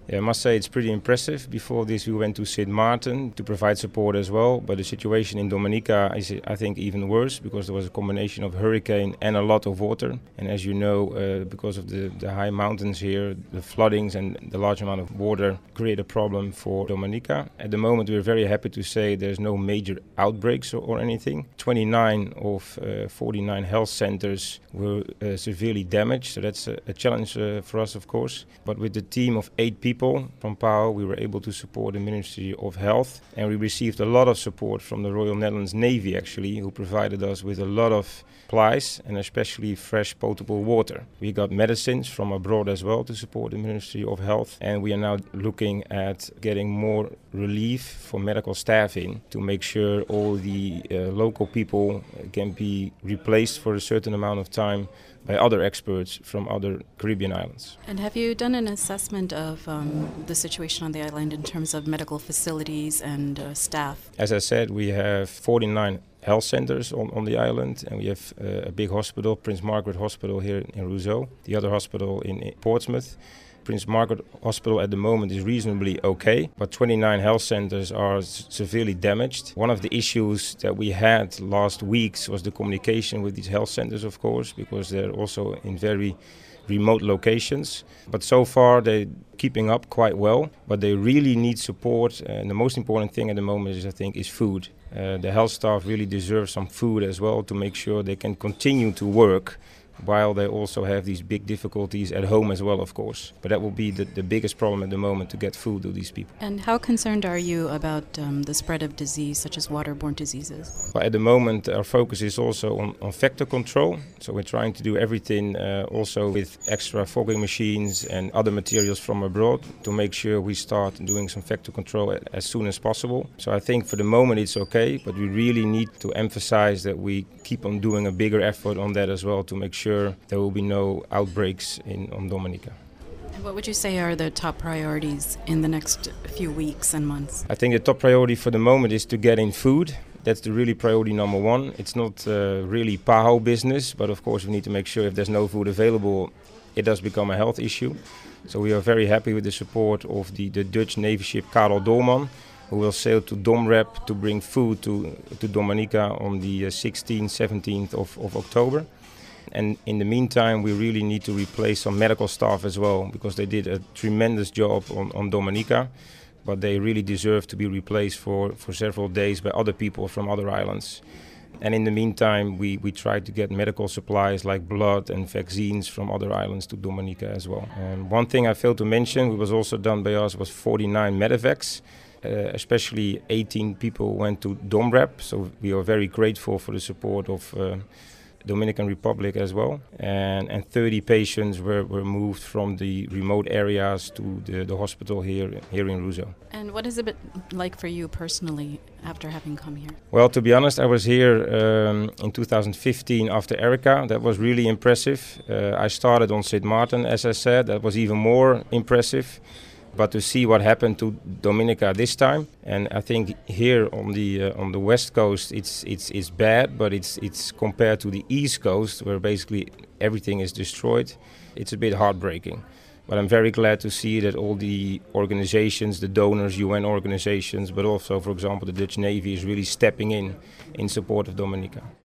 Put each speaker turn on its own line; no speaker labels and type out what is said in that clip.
Yeah, I must say it's pretty impressive. Before this we went to Sint Maarten to provide support as well, but the situation in Dominica is, I think, even worse because there was a combination of hurricane and a lot of water. And as you know, because of the high mountains here, the floodings and the large amount of water create a problem for Dominica. At the moment we're very happy to say there's no major outbreaks or anything. 29 of 49 health centers were severely damaged, so that's a challenge for us, of course. But with the team of 8 people from PAHO, we were able to support the Ministry of Health, and we received a lot of support from the Royal Netherlands Navy, actually, who provided us with a lot of supplies and especially fresh potable water. We got medicines from abroad as well to support the Ministry of Health, and we are now looking at getting more relief for medical staff in to make sure all the local people can be replaced for a certain amount of time by other experts from other Caribbean islands.
And have you done an assessment of the situation on the island in terms of medical facilities and staff?
As I said, we have 49 health centers on the island, and we have a big hospital, Prince Margaret Hospital here in Roseau, the other hospital in Portsmouth. Prince Margaret Hospital at the moment is reasonably okay, but 29 health centers are severely damaged. One of the issues that we had last weeks was the communication with these health centers, of course, because they're also in very remote locations. But so far they're keeping up quite well, but they really need support, and the most important thing at the moment is, I think, is food. The health staff really deserve some food as well to make sure they can continue to work while they also have these big difficulties at home as well, of course. But that will be the biggest problem at the moment, to get food to these people.
And how concerned are you about the spread of disease, such as waterborne diseases?
Well, at the moment, our focus is also on vector control. So we're trying to do everything also with extra fogging machines and other materials from abroad to make sure we start doing some vector control as soon as possible. So I think for the moment it's okay, but we really need to emphasize that we keep on doing a bigger effort on that as well to make sure there will be no outbreaks on Dominica.
What would you say are the top priorities in the next few weeks and months?
I think the top priority for the moment is to get in food. That's the really priority number one. It's not really PAHO business, but of course we need to make sure if there's no food available, it does become a health issue. So we are very happy with the support of the Dutch Navy ship Karel Doorman, who will sail to Domrep to bring food to Dominica on the 16th, 17th of October. And in the meantime, we really need to replace some medical staff as well, because they did a tremendous job on Dominica, but they really deserve to be replaced for several days by other people from other islands. And in the meantime, we tried to get medical supplies like blood and vaccines from other islands to Dominica as well. And one thing I failed to mention, which was also done by us, was 49 medevacs. Especially 18 people went to Domrep, so we are very grateful for the support of Dominican Republic as well, and 30 patients were moved from the remote areas to the hospital here in Roseau.
And what is it like for you personally after having come here?
Well, to be honest, I was here in 2015 after Erica. That was really impressive. I started on Sint Maarten, as I said. That was even more impressive. But to see what happened to Dominica this time, and I think here on the west coast it's bad, but it's compared to the east coast where basically everything is destroyed. It's a bit heartbreaking. But I'm very glad to see that all the organizations, the donors, UN organizations, but also, for example, the Dutch Navy is really stepping in support of Dominica.